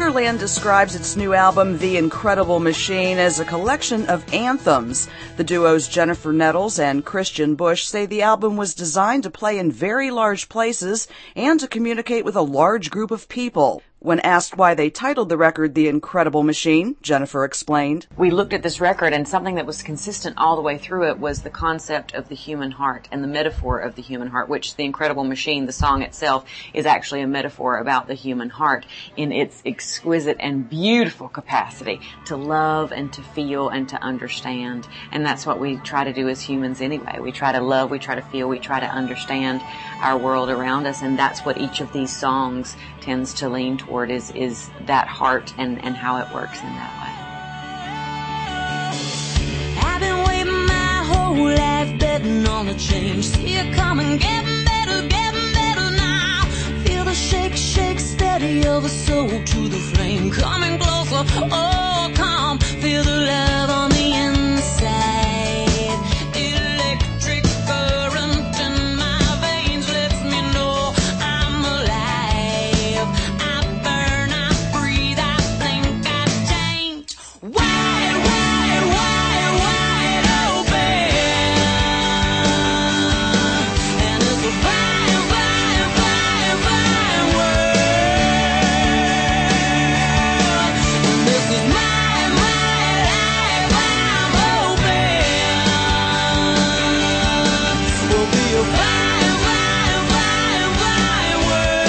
Sugarland describes its new album, The Incredible Machine, as a collection of anthems. The duo's Jennifer Nettles and Christian Bush say the album was designed to play in very large places and to communicate with a large group of people. When asked why they titled the record The Incredible Machine, Jennifer explained, "We looked at this record, and something that was consistent all the way through it was the concept of the human heart and the metaphor of the human heart, which The Incredible Machine, the song itself, is actually a metaphor about the human heart in its exquisite and beautiful capacity to love and to feel and to understand. And that's what we try to do as humans anyway. We try to love, we try to feel, we try to understand our world around us, and that's what each of these songs tends to lean toward is that heart and how it works in that way. I've been waiting my whole life, betting on a change. See it coming, getting better now. Feel the shake, shake steady of a soul to the flame. Coming closer, oh come, feel the love on the inside. Electric current in my veins lets me know I'm alive. I burn, I breathe, I blink, I change. Wide, wide, wide, wide open. And it's a fine, fine, fine, fine world. And this is my life, I'm open. Will be a fine, fine, fine, fine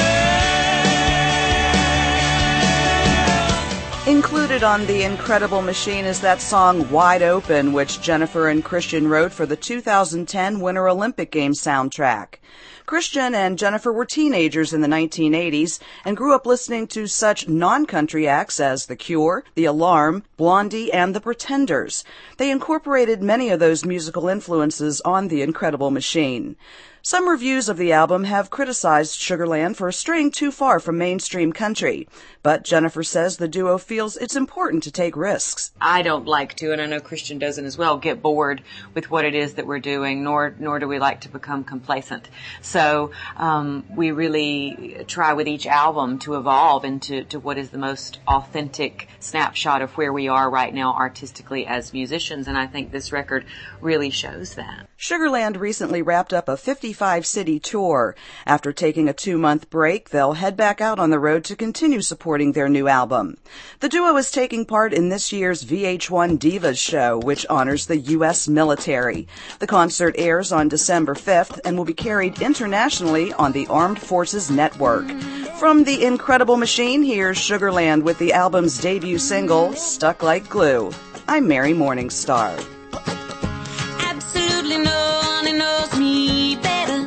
world. Included on The Incredible Machine is that song Wide Open, which Jennifer and Christian wrote for the 2010 Winter Olympic Games soundtrack. Christian and Jennifer were teenagers in the 1980s and grew up listening to such non-country acts as The Cure, The Alarm, Blondie, and The Pretenders. They incorporated many of those musical influences on The Incredible Machine. Some reviews of the album have criticized Sugarland for straying too far from mainstream country, but Jennifer says the duo feels it's important to take risks. I don't like to, and I know Christian doesn't as well, get bored with what it is that we're doing, nor do we like to become complacent. So we really try with each album to evolve into what is the most authentic snapshot of where we are right now artistically as musicians, and I think this record really shows that. Sugarland recently wrapped up a 55-city tour. After taking a 2-month break, they'll head back out on the road to continue supporting their new album. The duo is taking part in this year's VH1 Divas show, which honors the U.S. military. The concert airs on December 5th and will be carried internationally on the Armed Forces Network. From The Incredible Machine, here's Sugarland with the album's debut single, Stuck Like Glue. I'm Mary Morningstar. Absolutely no one knows me better.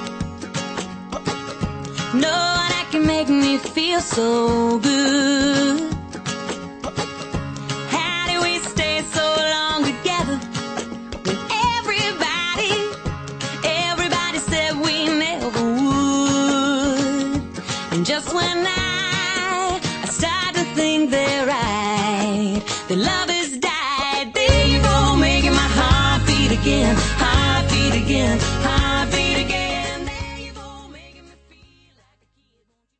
No one that can make me feel so good. How do we stay so long together when everybody said we never would? And just when I start to think they're right, the love has died. There you go, making my heart beat again, heart beat again, heart beat